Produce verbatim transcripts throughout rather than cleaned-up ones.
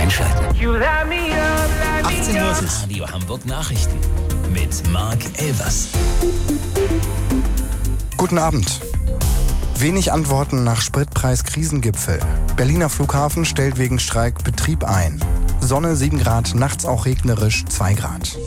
einschalten. achtzehn Uhr ist Radio Hamburg Nachrichten mit Marc Elvers. Guten Abend. Wenig Antworten nach Spritpreis-Krisengipfel. Berliner Flughafen stellt wegen Streik Betrieb ein. Sonne sieben Grad, nachts auch regnerisch zwei Grad.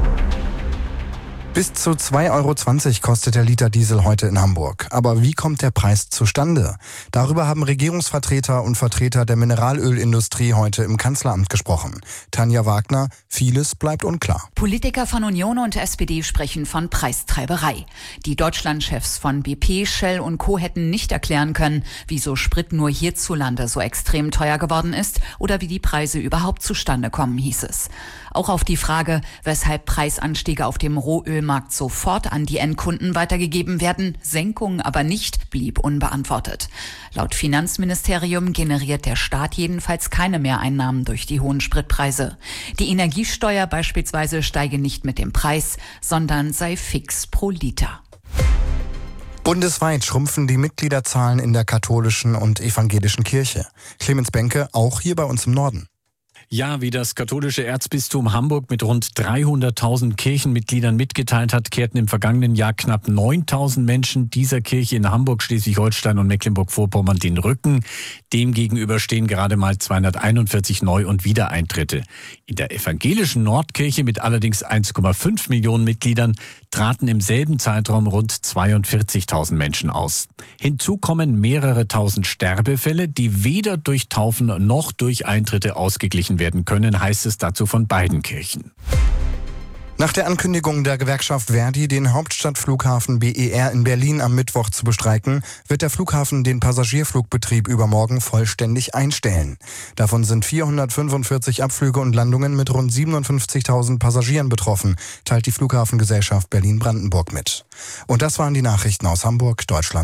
Bis zu zwei Euro zwanzig kostet der Liter Diesel heute in Hamburg. Aber wie kommt der Preis zustande? Darüber haben Regierungsvertreter und Vertreter der Mineralölindustrie heute im Kanzleramt gesprochen. Tanja Wagner, vieles bleibt unklar. Politiker von Union und S P D sprechen von Preistreiberei. Die Deutschlandchefs von B P, Shell und Co. hätten nicht erklären können, wieso Sprit nur hierzulande so extrem teuer geworden ist oder wie die Preise überhaupt zustande kommen, hieß es. Auch auf die Frage, weshalb Preisanstiege auf dem Rohölmarkt sofort an die Endkunden weitergegeben werden, Senkungen aber nicht, blieb unbeantwortet. Laut Finanzministerium generiert der Staat jedenfalls keine Mehreinnahmen durch die hohen Spritpreise. Die Energiesteuer beispielsweise steige nicht mit dem Preis, sondern sei fix pro Liter. Bundesweit schrumpfen die Mitgliederzahlen in der katholischen und evangelischen Kirche. Clemens Benke, auch hier bei uns im Norden. Ja, wie das katholische Erzbistum Hamburg mit rund dreihunderttausend Kirchenmitgliedern mitgeteilt hat, kehrten im vergangenen Jahr knapp neuntausend Menschen dieser Kirche in Hamburg, Schleswig-Holstein und Mecklenburg-Vorpommern den Rücken. Demgegenüber stehen gerade mal zweihunderteinundvierzig Neu- und Wiedereintritte. In der evangelischen Nordkirche mit allerdings eins Komma fünf Millionen Mitgliedern traten im selben Zeitraum rund zweiundvierzigtausend Menschen aus. Hinzu kommen mehrere tausend Sterbefälle, die weder durch Taufen noch durch Eintritte ausgeglichen werden können, heißt es dazu von beiden Kirchen. Nach der Ankündigung der Gewerkschaft Verdi, den Hauptstadtflughafen B E R in Berlin am Mittwoch zu bestreiken, wird der Flughafen den Passagierflugbetrieb übermorgen vollständig einstellen. Davon sind vierhundertfünfundvierzig Abflüge und Landungen mit rund siebenundfünfzigtausend Passagieren betroffen, teilt die Flughafengesellschaft Berlin-Brandenburg mit. Und das waren die Nachrichten aus Hamburg, Deutschland.